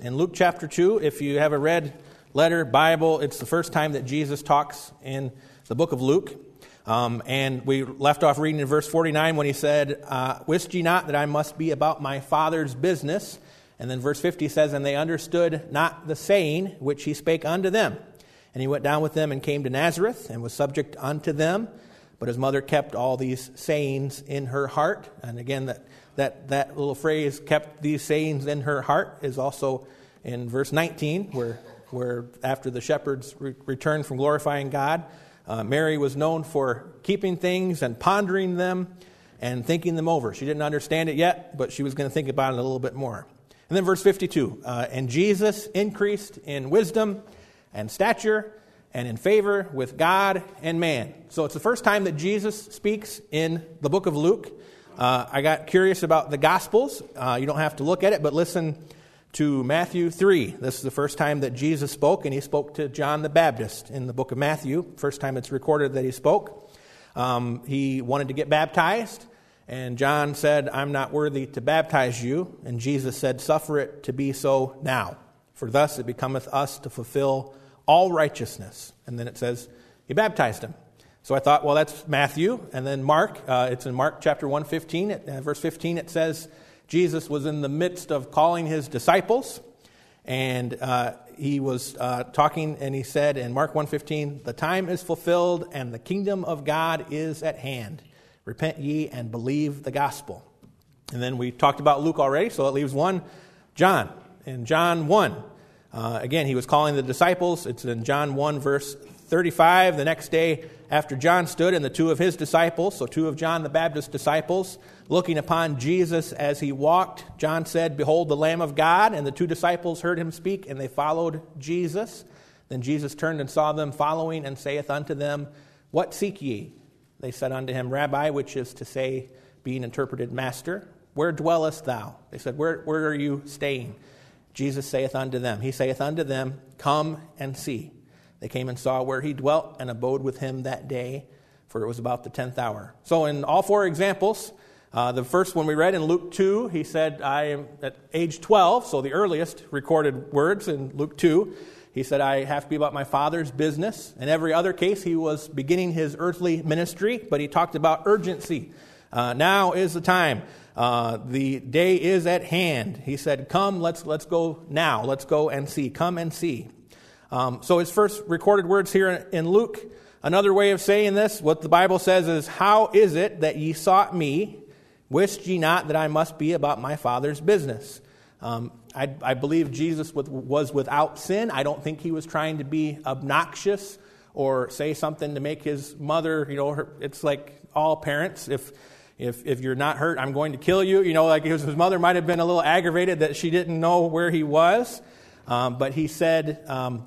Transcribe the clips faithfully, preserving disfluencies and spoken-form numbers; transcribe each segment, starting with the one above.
In Luke chapter two, if you have a red letter Bible, it's the first time that Jesus talks in the book of Luke. Um, and we left off reading in verse forty-nine when he said, uh, "Wist ye not that I must be about my Father's business?" And then verse fifty says, "And they understood not the saying which he spake unto them. And he went down with them and came to Nazareth and was subject unto them. But his mother kept all these sayings in her heart." And again, that that, that little phrase, "kept these sayings in her heart," is also in verse nineteen, where, where after the shepherds re- returned from glorifying God, uh, Mary was known for keeping things and pondering them and thinking them over. She didn't understand it yet, but she was going to think about it a little bit more. And then verse fifty-two, uh, "And Jesus increased in wisdom and stature and in favor with God and man." So it's the first time that Jesus speaks in the book of Luke. Uh, I got curious about the Gospels. Uh, you don't have to look at it, but listen to Matthew three. This is the first time that Jesus spoke, and he spoke to John the Baptist in the book of Matthew. First time it's recorded that he spoke. Um, he wanted to get baptized, and John said, "I'm not worthy to baptize you." And Jesus said, "Suffer it to be so now, for thus it becometh us to fulfill all righteousness." And then it says he baptized him. So I thought, well, that's Matthew. And then Mark, uh, it's in Mark chapter one fifteen. At uh, verse fifteen, it says Jesus was in the midst of calling his disciples. And uh, he was uh, talking, and he said in Mark one fifteen, "The time is fulfilled, and the kingdom of God is at hand. Repent ye and believe the gospel." And then we talked about Luke already, so it leaves one, John. In John one, uh, again, he was calling the disciples. It's in John one, verse thirty-five. "The next day after John stood and the two of his disciples," so two of John the Baptist's disciples, "looking upon Jesus as he walked, John said, Behold the Lamb of God. And the two disciples heard him speak, and they followed Jesus. Then Jesus turned and saw them following, and saith unto them, What seek ye? They said unto him, Rabbi," which is to say, being interpreted, Master, "where dwellest thou?" They said, Where, where are you staying? Jesus saith unto them, He saith unto them, Come and see. They came and saw where he dwelt, and abode with him that day, for it was about the tenth hour. So in all four examples, uh, the first one we read in Luke two, he said, "I am at age twelve," so the earliest recorded words in Luke two. He said, "I have to be about my Father's business." In every other case, he was beginning his earthly ministry, but he talked about urgency. Uh, now is the time. Uh, the day is at hand. He said, "Come, let's let's go now. Let's go and see. Come and see." Um, so his first recorded words here in Luke, another way of saying this, what the Bible says is, "How is it that ye sought me? Wist ye not that I must be about my Father's business?" Um, I, I believe Jesus was without sin. I don't think he was trying to be obnoxious or say something to make his mother, you know, her, it's like all parents. If if if you're not hurt, I'm going to kill you. You know, like his, his mother might have been a little aggravated that she didn't know where he was. Um, but he said, um,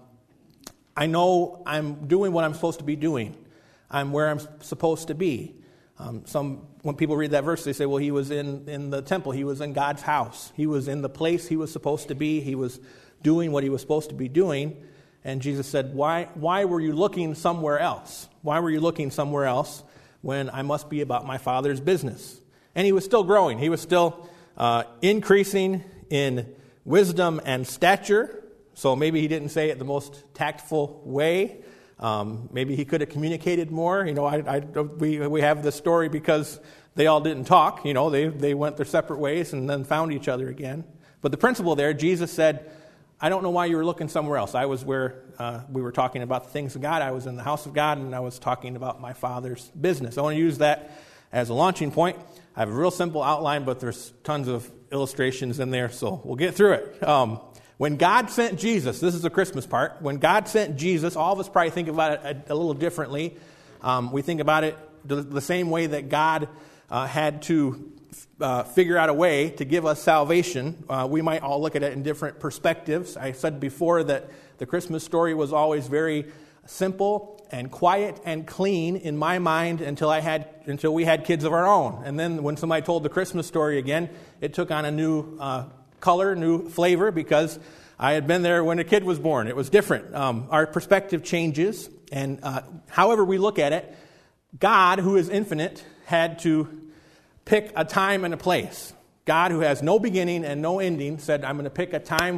I know I'm doing what I'm supposed to be doing. I'm where I'm supposed to be. Um, some when people read that verse, they say, well, he was in, in the temple. He was in God's house. He was in the place he was supposed to be. He was doing what he was supposed to be doing. And Jesus said, why, why were you looking somewhere else? Why were you looking somewhere else when I must be about my Father's business? And he was still growing. He was still uh, increasing in wisdom and stature. So maybe he didn't say it the most tactful way. Um, maybe he could have communicated more. You know, I, I, we we have this story because they all didn't talk. You know, they, they went their separate ways and then found each other again. But the principle there, Jesus said, I don't know why you were looking somewhere else. I was where uh, we were talking about the things of God. I was in the house of God, and I was talking about my Father's business. I want to use that as a launching point. I have a real simple outline, but there's tons of illustrations in there, so we'll get through it. Um, when God sent Jesus, this is the Christmas part. When God sent Jesus, all of us probably think about it a, a little differently. Um, we think about it the, the same way that God uh, had to uh, figure out a way to give us salvation. Uh, we might all look at it in different perspectives. I said before that the Christmas story was always very simple and quiet and clean in my mind until I had until we had kids of our own. And then when somebody told the Christmas story again, it took on a new uh, color, new flavor, because I had been there when a kid was born. It was different. Um, our perspective changes, and uh, however we look at it, God, who is infinite, had to pick a time and a place. God, who has no beginning and no ending, said, I'm going to pick a time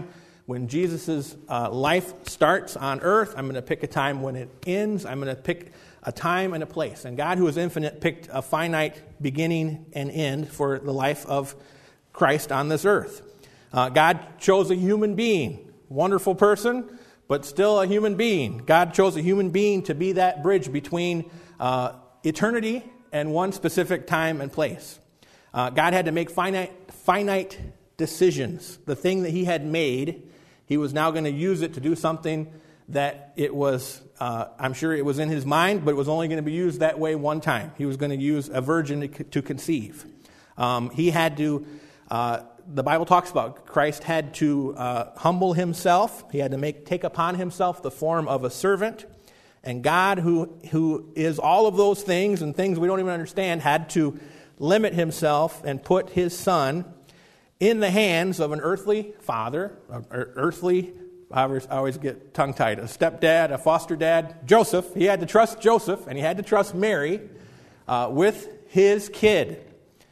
when Jesus' uh, life starts on earth. I'm going to pick a time when it ends. I'm going to pick a time and a place. And God, who is infinite, picked a finite beginning and end for the life of Christ on this earth. Uh, God chose a human being, wonderful person, but still a human being. God chose a human being to be that bridge between uh, eternity and one specific time and place. Uh, God had to make finite, finite decisions. The thing that he had made, he was now going to use it to do something that it was, uh, I'm sure it was in his mind, but it was only going to be used that way one time. He was going to use a virgin to, to conceive. Um, he had to, uh, the Bible talks about Christ had to uh, humble himself. He had to make take upon himself the form of a servant. And God, who who is all of those things and things we don't even understand, had to limit himself and put his son in the hands of an earthly father, an earthly, I always, I always get tongue-tied, a stepdad, a foster dad, Joseph. He had to trust Joseph, and he had to trust Mary uh, with his kid.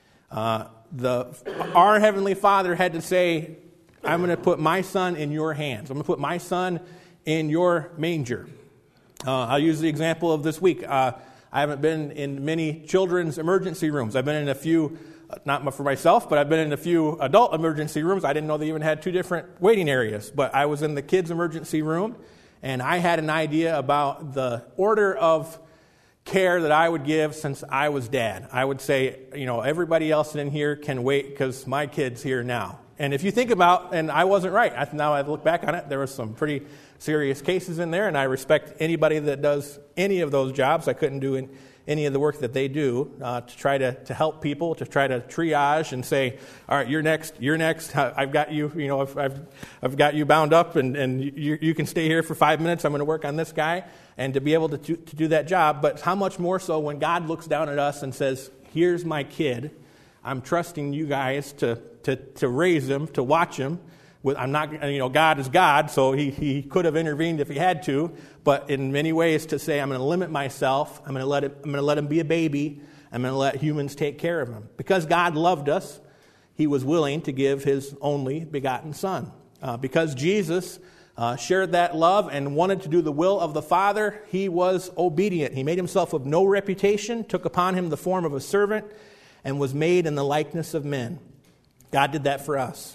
Uh, the our Heavenly Father had to say, I'm going to put my son in your hands. I'm going to put my son in your manger. Uh, I'll use the example of this week. Uh, I haven't been in many children's emergency rooms. I've been in a few, not for myself, but I've been in a few adult emergency rooms. I didn't know they even had two different waiting areas. But I was in the kids' emergency room, and I had an idea about the order of care that I would give since I was dad. I would say, you know, everybody else in here can wait because my kid's here now. And if you think about, and I wasn't right. I, now I look back on it, there were some pretty serious cases in there, and I respect anybody that does any of those jobs. I couldn't do in, any of the work that they do uh, to try to, to help people, to try to triage and say, all right, you're next, you're next. I've got you, you know, I've I've, I've got you bound up, and, and you, you can stay here for five minutes. I'm going to work on this guy, and to be able to, to to do that job. But how much more so when God looks down at us and says, here's my kid. I'm trusting you guys to to to raise him, to watch him. With, I'm not, you know, God is God, so he, he could have intervened if he had to, but in many ways to say, I'm going to limit myself, I'm going to let it, I'm going to let him be a baby, I'm going to let humans take care of him. Because God loved us, he was willing to give his only begotten son. Uh, because Jesus uh, shared that love and wanted to do the will of the Father, he was obedient. He made himself of no reputation, took upon him the form of a servant, and was made in the likeness of men. God did that for us.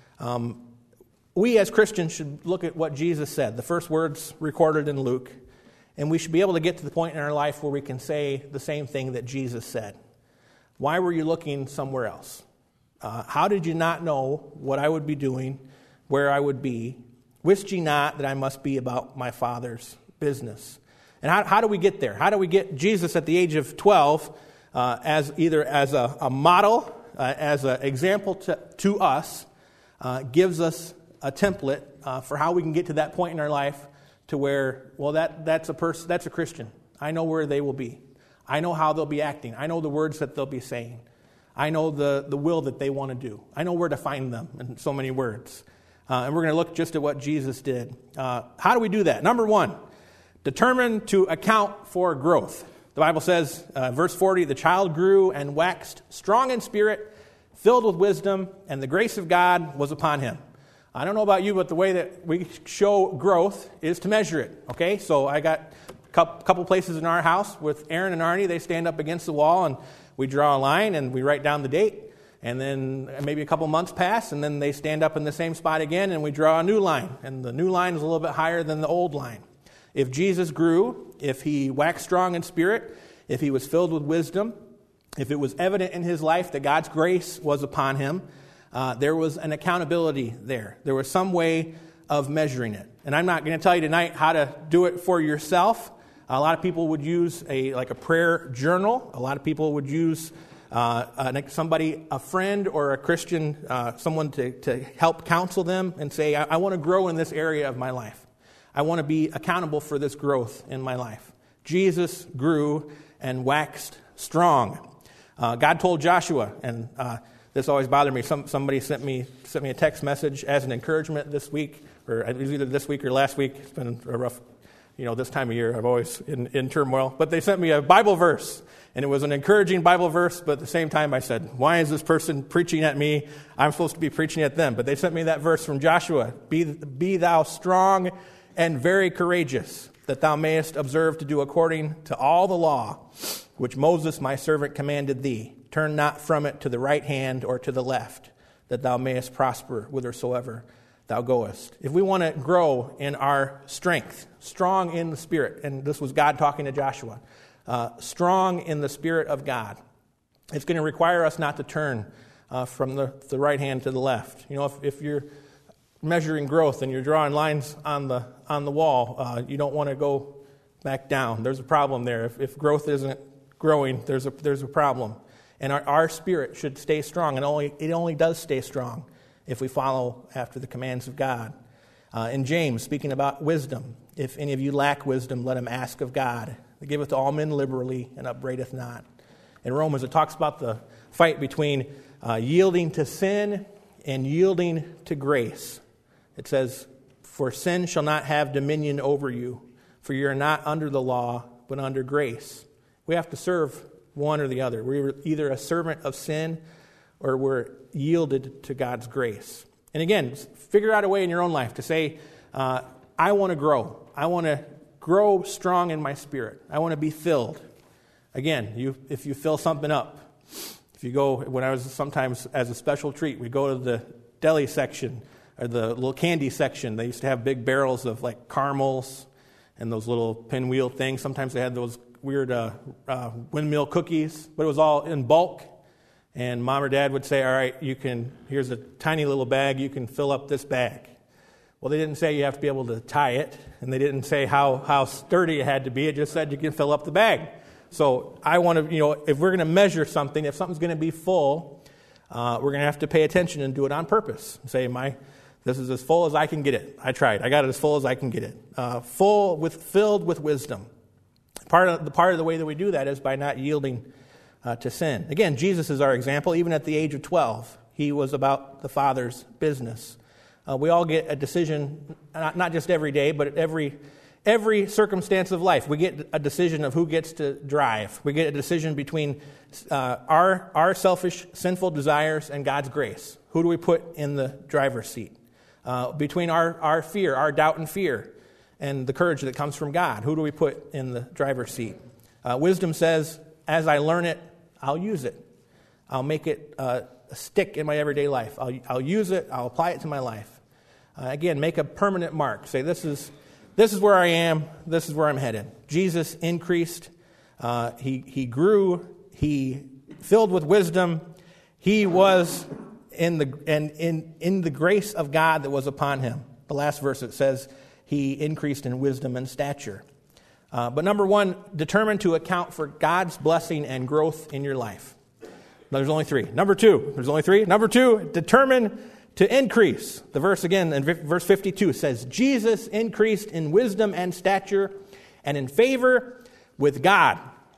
Um, We as Christians should look at what Jesus said, the first words recorded in Luke, and we should be able to get to the point in our life where we can say the same thing that Jesus said. Why were you looking somewhere else? Uh, how did you not know what I would be doing, where I would be? Wist ye not that I must be about my Father's business? And how, how do we get there? How do we get Jesus at the age of twelve uh, as either as a, a model, uh, as an example to, to us, uh, gives us a template uh, for how we can get to that point in our life to where, well, that that's a person, that's a Christian. I know where they will be. I know how they'll be acting. I know the words that they'll be saying. I know the, the will that they want to do. I know where to find them in so many words. Uh, and we're going to look just at what Jesus did. Uh, how do we do that? Number one, determine to account for growth. The Bible says, uh, verse forty, the child grew and waxed strong in spirit, filled with wisdom, and the grace of God was upon him. I don't know about you, but the way that we show growth is to measure it, okay? So I got a couple places in our house with Aaron and Arnie. They stand up against the wall, and we draw a line, and we write down the date. And then maybe a couple months pass, and then they stand up in the same spot again, and we draw a new line. And the new line is a little bit higher than the old line. If Jesus grew, if he waxed strong in spirit, if he was filled with wisdom, if it was evident in his life that God's grace was upon him, Uh, there was an accountability there. There was some way of measuring it. And I'm not going to tell you tonight how to do it for yourself. A lot of people would use a like a prayer journal. A lot of people would use uh, uh, somebody, a friend or a Christian, uh, someone to, to help counsel them and say, I, I want to grow in this area of my life. I want to be accountable for this growth in my life. Jesus grew and waxed strong. Uh, God told Joshua, and uh, this always bothered me. Some, somebody sent me sent me a text message as an encouragement this week, or it was either this week or last week. It's been a rough you know, this time of year, I'm always in, in turmoil. But they sent me a Bible verse, and it was an encouraging Bible verse, but at the same time I said, why is this person preaching at me? I'm supposed to be preaching at them. But they sent me that verse from Joshua, Be, be thou strong and very courageous, that thou mayest observe to do according to all the law, which Moses my servant commanded thee. Turn not from it to the right hand or to the left, that thou mayest prosper whithersoever thou goest. If we want to grow in our strength, strong in the Spirit, and this was God talking to Joshua, uh, strong in the Spirit of God, it's going to require us not to turn uh, from the, the right hand to the left. You know, if, if you're measuring growth and you're drawing lines on the on the wall, uh, you don't want to go back down. There's a problem there. If, if growth isn't growing, there's a there's a problem. And our, our spirit should stay strong, and only it only does stay strong if we follow after the commands of God. Uh, in James, speaking about wisdom, if any of you lack wisdom, let him ask of God. He giveth to all men liberally and upbraideth not. In Romans, it talks about the fight between uh, yielding to sin and yielding to grace. It says, for sin shall not have dominion over you, for you are not under the law, but under grace. We have to serve one or the other. We're either a servant of sin or we're yielded to God's grace. And again, figure out a way in your own life to say, uh, I want to grow. I want to grow strong in my spirit. I want to be filled. Again, you, if you fill something up, if you go, when I was sometimes as a special treat, we go to the deli section or the little candy section. They used to have big barrels of like caramels and those little pinwheel things. Sometimes they had those weird uh, uh, windmill cookies, but it was all in bulk. And mom or dad would say, all right, you can, here's a tiny little bag, you can fill up this bag. Well, they didn't say you have to be able to tie it, and they didn't say how, how sturdy it had to be. It just said you can fill up the bag. So I want to, you know, if we're going to measure something, if something's going to be full, uh, we're going to have to pay attention and do it on purpose. Say, my, this is as full as I can get it. I tried. I got it as full as I can get it. Uh, full with, filled with wisdom. Part of the part of the way that we do that is by not yielding uh, to sin. Again, Jesus is our example. Even at the age of twelve, he was about the Father's business. Uh, we all get a decision, not, not just every day, but every every circumstance of life. We get a decision of who gets to drive. We get a decision between uh, our our selfish, sinful desires and God's grace. Who do we put in the driver's seat? Uh, between our, our fear, our doubt and fear, and the courage that comes from God. Who do we put in the driver's seat? Uh, wisdom says, as I learn it, I'll use it. I'll make it uh, a stick in my everyday life. I'll, I'll use it. I'll apply it to my life. Uh, again, make a permanent mark. Say, this is this is where I am. This is where I'm headed. Jesus increased. Uh, he he grew. He filled with wisdom. He was in the and in in the grace of God that was upon him. The last verse, it says, he increased in wisdom and stature. Uh, but number one, determine to account for God's blessing and growth in your life. There's only three. Number two, there's only three. Number two, determine to increase. The verse again in verse fifty-two says, Jesus increased in wisdom and stature and in favor with God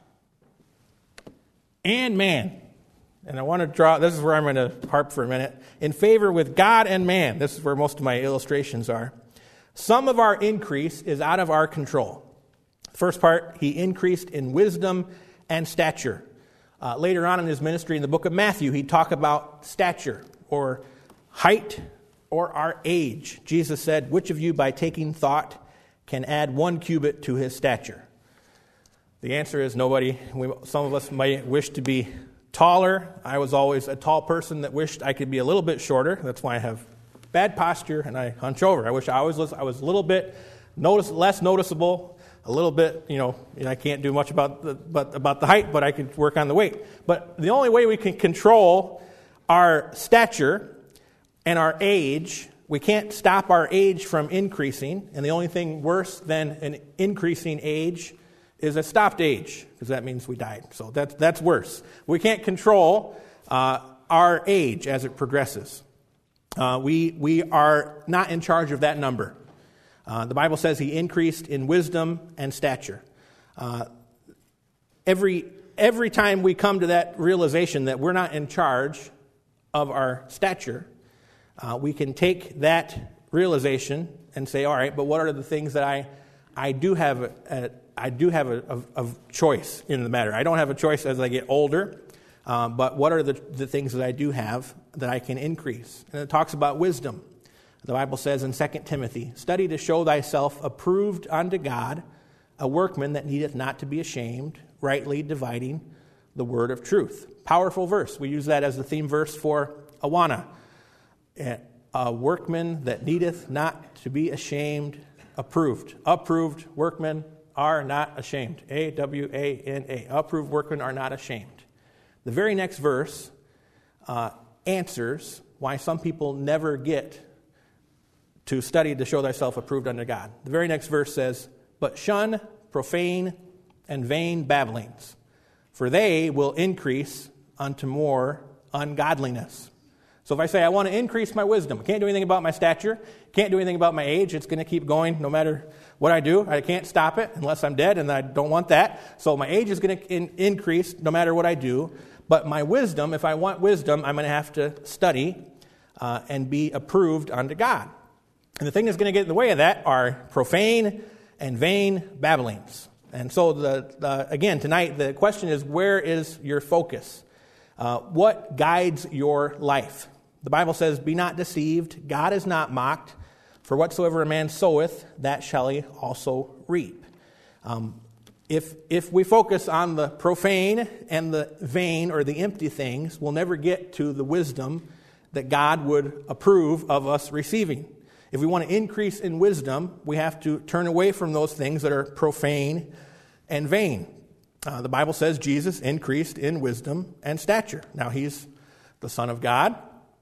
and man. And I want to draw, this is where I'm going to harp for a minute. In favor with God and man. This is where most of my illustrations are. Some of our increase is out of our control. First part, he increased in wisdom and stature. Uh, later on in his ministry in the book of Matthew, he'd talk about stature or height or our age. Jesus said, which of you by taking thought can add one cubit to his stature? The answer is nobody. We, some of us might wish to be taller. I was always a tall person that wished I could be a little bit shorter. That's why I have bad posture and I hunch over. I wish I always was, I was a little bit notice, less noticeable, a little bit, you know, and I can't do much about the, but, about the height, but I could work on the weight. But the only way we can control our stature and our age, we can't stop our age from increasing, and the only thing worse than an increasing age is a stopped age, because that means we died. So that's, that's worse. We can't control uh, our age as it progresses. Uh, we, we are not in charge of that number. Uh, the Bible says he increased in wisdom and stature. Uh, every, every time we come to that realization that we're not in charge of our stature, uh, we can take that realization and say, all right, but what are the things that I, I do have a, a I do have a, a, a choice in the matter. I don't have a choice as I get older, um, but what are the, the things that I do have that I can increase? And it talks about wisdom. The Bible says in Second Timothy, study to show thyself approved unto God, a workman that needeth not to be ashamed, rightly dividing the word of truth. Powerful verse. We use that as the theme verse for Awana. A workman that needeth not to be ashamed, approved. Approved workmen are not ashamed. A W A N A. Approved workmen are not ashamed. The very next verse uh, answers why some people never get to study to show thyself approved unto God. The very next verse says, but shun profane and vain babblings, for they will increase unto more ungodliness. So if I say I want to increase my wisdom, I can't do anything about my stature, can't do anything about my age, it's going to keep going no matter what I do. I can't stop it unless I'm dead, and I don't want that. So my age is going to in- increase no matter what I do. But my wisdom, if I want wisdom, I'm going to have to study uh, and be approved unto God. And the thing that's going to get in the way of that are profane and vain babblings. And so, the, the again, tonight, the question is, where is your focus? Uh, what guides your life? The Bible says, be not deceived, God is not mocked, for whatsoever a man soweth, that shall he also reap. Um, if, if we focus on the profane and the vain or the empty things, we'll never get to the wisdom that God would approve of us receiving. If we want to increase in wisdom, we have to turn away from those things that are profane and vain. Uh, the Bible says Jesus increased in wisdom and stature. Now, he's the Son of God.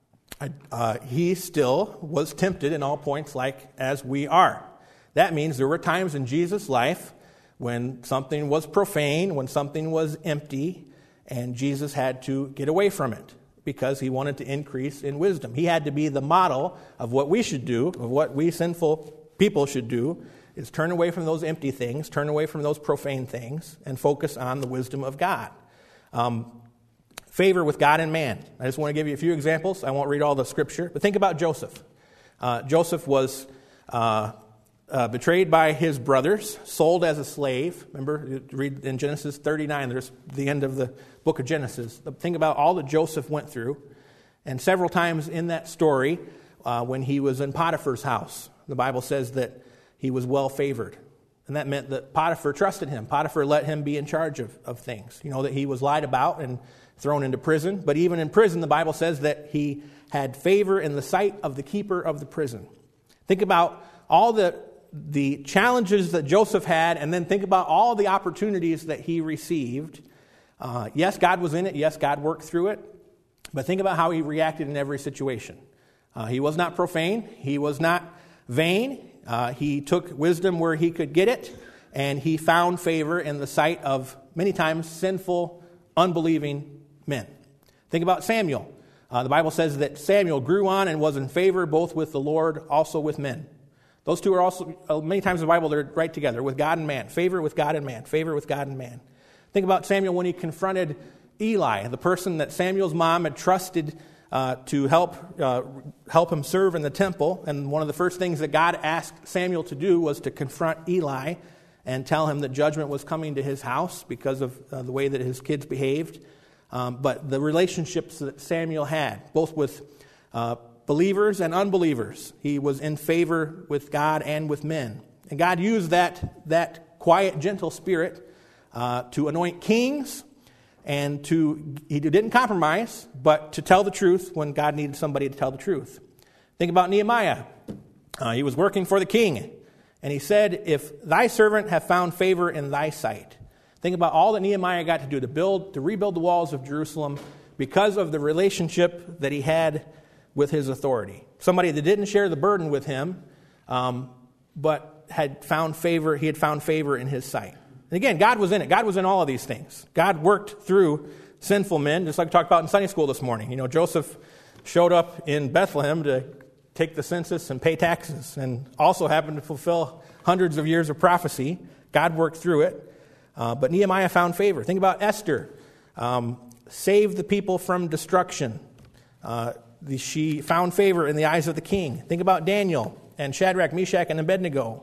Uh, he still was tempted in all points like as we are. That means there were times in Jesus' life when something was profane, when something was empty, and Jesus had to get away from it, because he wanted to increase in wisdom. He had to be the model of what we should do, of what we sinful people should do, is turn away from those empty things, turn away from those profane things, and focus on the wisdom of God. Um, favor with God and man. I just want to give you a few examples. I won't read all the scripture, but think about Joseph. Uh, Joseph was uh, uh, betrayed by his brothers, sold as a slave. Remember, you read in Genesis thirty-nine, there's the end of the book of Genesis. Think about all that Joseph went through. And several times in that story, uh, when he was in Potiphar's house, the Bible says that he was well favored. And that meant that Potiphar trusted him. Potiphar let him be in charge of, of things. You know, that he was lied about and thrown into prison. But even in prison, the Bible says that he had favor in the sight of the keeper of the prison. Think about all the, the challenges that Joseph had, and then think about all the opportunities that he received. Uh, yes, God was in it. Yes, God worked through it. But think about how he reacted in every situation. Uh, he was not profane. He was not vain. Uh, he took wisdom where he could get it, and he found favor in the sight of many times sinful, unbelieving men. Think about Samuel. Uh, the Bible says that Samuel grew on and was in favor both with the Lord, also with men. Those two are also, uh, many times in the Bible, they're right together, with God and man. Favor with God and man. Favor with God and man. Think about Samuel when he confronted Eli, the person that Samuel's mom had trusted uh, to help uh, help him serve in the temple. And one of the first things that God asked Samuel to do was to confront Eli and tell him that judgment was coming to his house because of uh, the way that his kids behaved. Um, but the relationships that Samuel had, both with uh, believers and unbelievers, he was in favor with God and with men. And God used that, that quiet, gentle spirit uh, to anoint kings, and to he didn't compromise, but to tell the truth when God needed somebody to tell the truth. Think about Nehemiah. Uh, he was working for the king, and he said, if thy servant have found favor in thy sight. Think about all that Nehemiah got to do to build, to rebuild the walls of Jerusalem because of the relationship that he had with his authority. Somebody that didn't share the burden with him, um, but had found favor. He had found favor in his sight. And again, God was in it. God was in all of these things. God worked through sinful men, just like we talked about in Sunday school this morning. You know, Joseph showed up in Bethlehem to take the census and pay taxes, and also happened to fulfill hundreds of years of prophecy. God worked through it. Uh, but Nehemiah found favor. Think about Esther. Um, saved the people from destruction. Uh, the, she found favor in the eyes of the king. Think about Daniel and Shadrach, Meshach, and Abednego.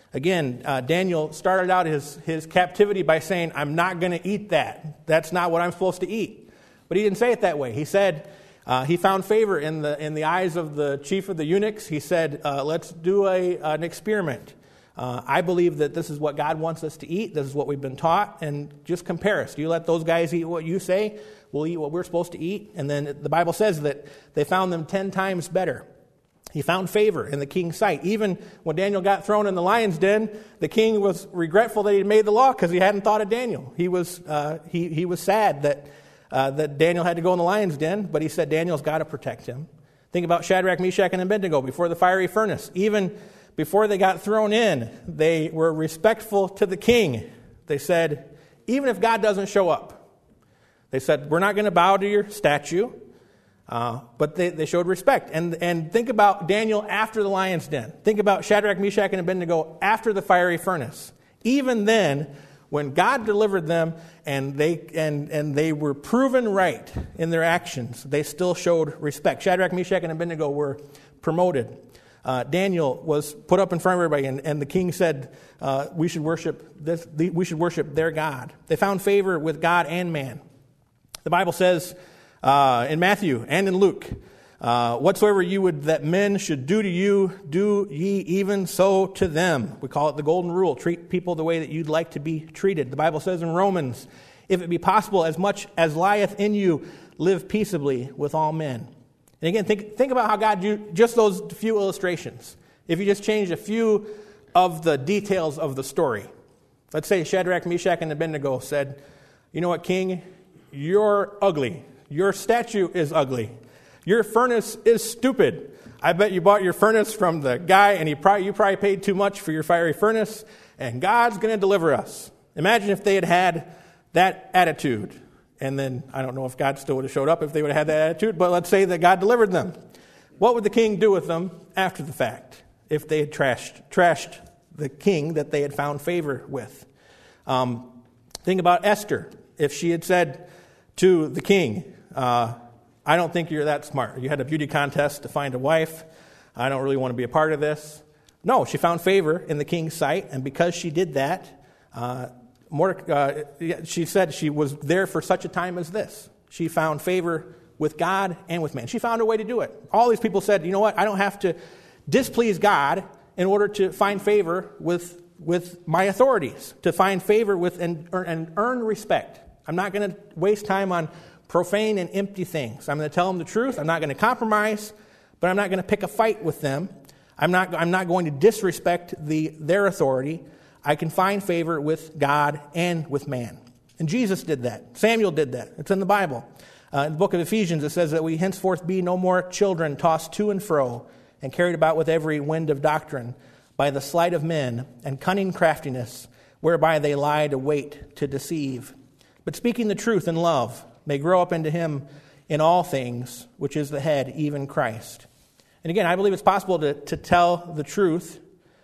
Again, uh, Daniel started out his, his captivity by saying, I'm not going to eat that. That's not what I'm supposed to eat. But he didn't say it that way. He said, uh, he found favor in the in the eyes of the chief of the eunuchs. He said, uh, let's do a an experiment. Uh, I believe that this is what God wants us to eat. This is what we've been taught. And just compare us. Do you let those guys eat what you say? We'll eat what we're supposed to eat. And then the Bible says that they found them ten times better. He found favor in the king's sight. Even when Daniel got thrown in the lion's den, the king was regretful that he had made the law because he hadn't thought of Daniel. He was uh, he he was sad that uh, that Daniel had to go in the lion's den, but he said Daniel's got to protect him. Think about Shadrach, Meshach, and Abednego before the fiery furnace. Even before they got thrown in, they were respectful to the king. They said, even if God doesn't show up, they said, we're not going to bow to your statue. Uh, but they, they showed respect. And and think about Daniel after the lion's den. Think about Shadrach, Meshach, and Abednego after the fiery furnace. Even then, when God delivered them and they and, and they were proven right in their actions, they still showed respect. Shadrach, Meshach, and Abednego were promoted. Uh, Daniel was put up in front of everybody, and, and the king said, uh, "We should worship this. The, we should worship their God." They found favor with God and man. The Bible says uh, in Matthew and in Luke, uh, "Whatsoever you would that men should do to you, do ye even so to them." We call it the golden rule: treat people the way that you'd like to be treated. The Bible says in Romans, "If it be possible, as much as lieth in you, live peaceably with all men." And again, think think about how God used just those few illustrations. If you just changed a few of the details of the story. Let's say Shadrach, Meshach, and Abednego said, "You know what, king? You're ugly. Your statue is ugly. Your furnace is stupid. I bet you bought your furnace from the guy, and he probably, you probably paid too much for your fiery furnace, and God's going to deliver us." Imagine if they had had that attitude. And then, I don't know if God still would have showed up if they would have had that attitude, but let's say that God delivered them. What would the king do with them after the fact if they had trashed, trashed the king that they had found favor with? Um, think about Esther. If she had said to the king, uh, I don't think you're that smart. You had a beauty contest to find a wife. I don't really want to be a part of this. No, she found favor in the king's sight, and because she did that, uh, Mordecai, uh, she said she was there for such a time as this. She found favor with God and with man. She found a way to do it. All these people said, you know what, I don't have to displease God in order to find favor with, with my authorities, to find favor with and, and earn respect. I'm not going to waste time on profane and empty things. I'm going to tell them the truth. I'm not going to compromise, but I'm not going to pick a fight with them. I'm not, I'm not going to disrespect the, their authority. I can find favor with God and with man. And Jesus did that. Samuel did that. It's in the Bible. Uh, in the book of Ephesians, it says that we henceforth be no more children tossed to and fro and carried about with every wind of doctrine by the sleight of men and cunning craftiness, whereby they lie to wait to deceive. But speaking the truth in love may grow up into him in all things, which is the head, even Christ. And again, I believe it's possible to, to tell the truth,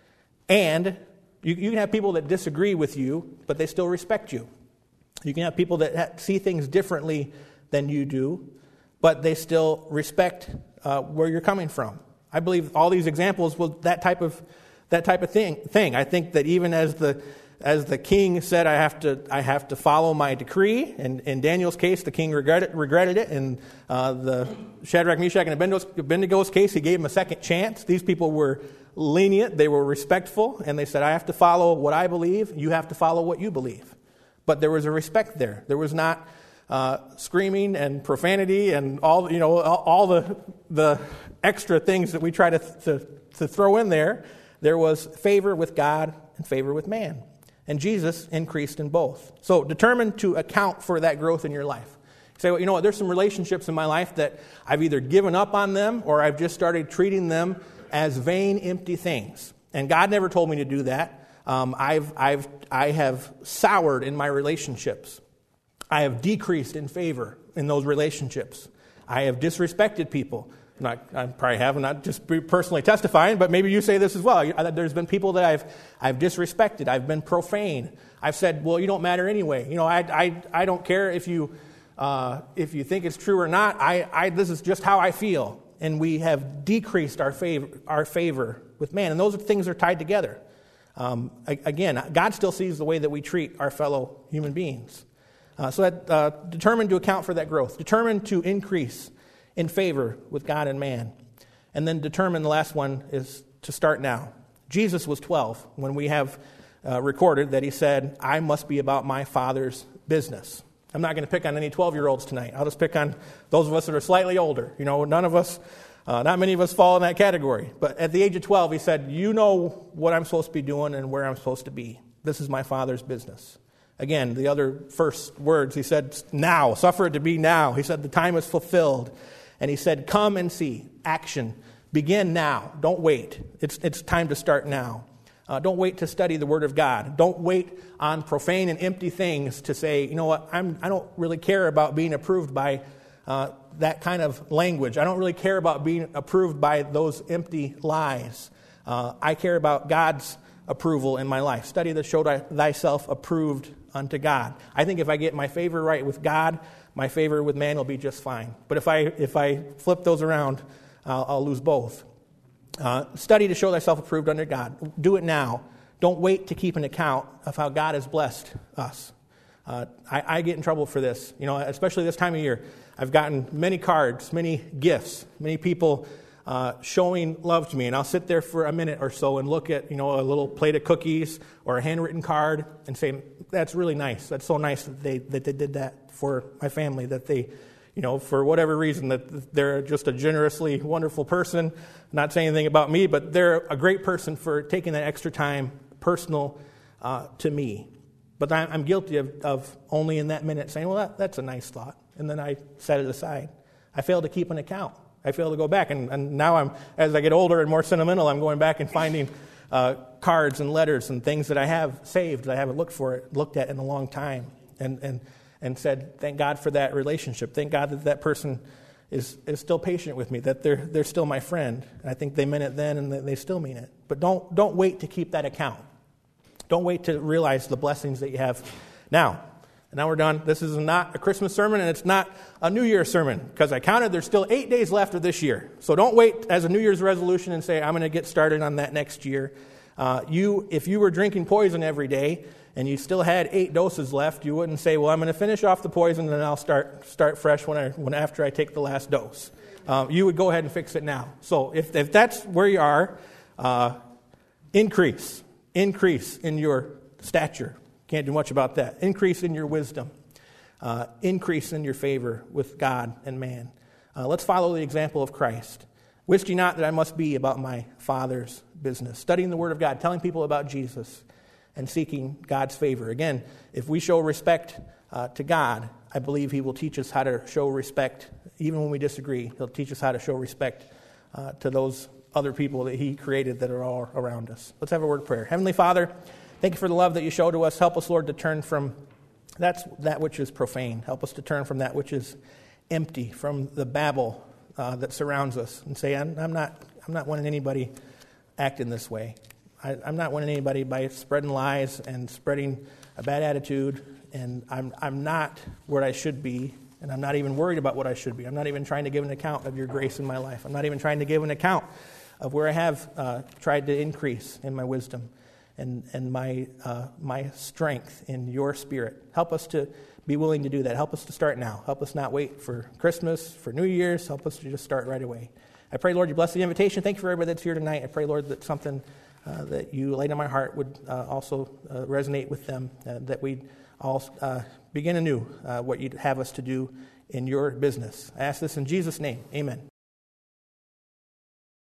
and You, you can have people that disagree with you, but they still respect you. You can have people that ha- see things differently than you do, but they still respect uh, where you're coming from. I believe all these examples was that type of that type of thing. Thing. I think that even as the as the king said, I have to I have to follow my decree. And in Daniel's case, the king regretted regretted it. In uh, the Shadrach, Meshach, and Abednego's, Abednego's case, he gave him a second chance. These people were lenient, they were respectful, and they said, I have to follow what I believe, you have to follow what you believe. But there was a respect there. There was not uh, screaming and profanity and all you know all, all the the extra things that we try to, to to throw in there. There was favor with God and favor with man. And Jesus increased in both. So determine to account for that growth in your life. Say, well, you know what, there's some relationships in my life that I've either given up on them or I've just started treating them as vain, empty things. And God never told me to do that. Um, I've, I've, I have soured in my relationships. I have decreased in favor in those relationships. I have disrespected people. Not, I probably have, not just personally testifying, but maybe you say this as well. There's been people that I've, I've disrespected. I've been profane. I've said, well, you don't matter anyway. You know, I, I, I don't care if you, uh, if you think it's true or not. I, I, this is just how I feel. And we have decreased our favor, our favor with man. And those things are tied together. Um, again, God still sees the way that we treat our fellow human beings. Uh, so that uh, determined to account for that growth, determined to increase in favor with God and man. And then determined, the last one is to start now. Jesus was twelve when we have uh, recorded that he said, I must be about my Father's business. I'm not going to pick on any twelve-year-olds tonight. I'll just pick on those of us that are slightly older. You know, none of us, uh, not many of us fall in that category. But at the age of twelve, he said, you know what I'm supposed to be doing and where I'm supposed to be. This is my Father's business. Again, the other first words, he said, now, suffer it to be now. He said, the time is fulfilled. And he said, come and see, action. Begin now. Don't wait. It's, it's time to start now. Uh, don't wait to study the Word of God. Don't wait on profane and empty things to say, you know what, I'm, I don't really care about being approved by uh, that kind of language. I don't really care about being approved by those empty lies. Uh, I care about God's approval in my life. Study to show thyself approved unto God. I think if I get my favor right with God, my favor with man will be just fine. But if I if I flip those around, uh, I'll lose both. Uh, study to show thyself approved unto God. Do it now. Don't wait to keep an account of how God has blessed us. Uh, I, I get in trouble for this, you know, especially this time of year. I've gotten many cards, many gifts, many people uh, showing love to me, and I'll sit there for a minute or so and look at, you know, a little plate of cookies or a handwritten card and say, that's really nice. That's so nice that they that they did that for my family, that they, you know, for whatever reason, that they're just a generously wonderful person. Not saying anything about me, but they're a great person for taking that extra time, personal uh, to me. But I'm guilty of, of only in that minute saying, well, that, that's a nice thought. And then I set it aside. I fail to keep an account. I fail to go back. And, and now, I'm, as I get older and more sentimental, I'm going back and finding uh, cards and letters and things that I have saved that I haven't looked for it, looked at in a long time. And and and said, thank God for that relationship. Thank God that that person is, is still patient with me, that they're they're still my friend. And I think they meant it then and they still mean it. But don't don't wait to keep that account. Don't wait to realize the blessings that you have now. And now we're done. This is not a Christmas sermon, and it's not a New Year's sermon, because I counted there's still eight days left of this year. So don't wait as a New Year's resolution and say, I'm going to get started on that next year. Uh, you, if you were drinking poison every day and you still had eight doses left, you wouldn't say, well, I'm going to finish off the poison and then I'll start start fresh when I when after I take the last dose. Um, you would go ahead and fix it now. So if if that's where you are, uh, increase. Increase in your stature. Can't do much about that. Increase in your wisdom. Uh, increase in your favor with God and man. Uh, let's follow the example of Christ. Wist ye not that I must be about my Father's business? Studying the Word of God, telling people about Jesus, and seeking God's favor. Again, if we show respect uh, to God, I believe He will teach us how to show respect, even when we disagree. He'll teach us how to show respect uh, to those other people that He created that are all around us. Let's have a word of prayer. Heavenly Father, thank you for the love that you show to us. Help us, Lord, to turn from that's that which is profane. Help us to turn from that which is empty, from the babble uh, that surrounds us, and say, I'm, I'm not I'm not wanting anybody acting this way. I, I'm not wanting anybody by spreading lies and spreading a bad attitude, and I'm I'm not where I should be. And I'm not even worried about what I should be. I'm not even trying to give an account of your grace in my life. I'm not even trying to give an account of where I have uh, tried to increase in my wisdom and, and my uh, my strength in your Spirit. Help us to be willing to do that. Help us to start now. Help us not wait for Christmas, for New Year's. Help us to just start right away. I pray, Lord, you bless the invitation. Thank you for everybody that's here tonight. I pray, Lord, that something uh, that you laid on my heart would uh, also uh, resonate with them, uh, that we'd all uh, begin anew uh, what you'd have us to do in your business. I ask this in Jesus' name. Amen.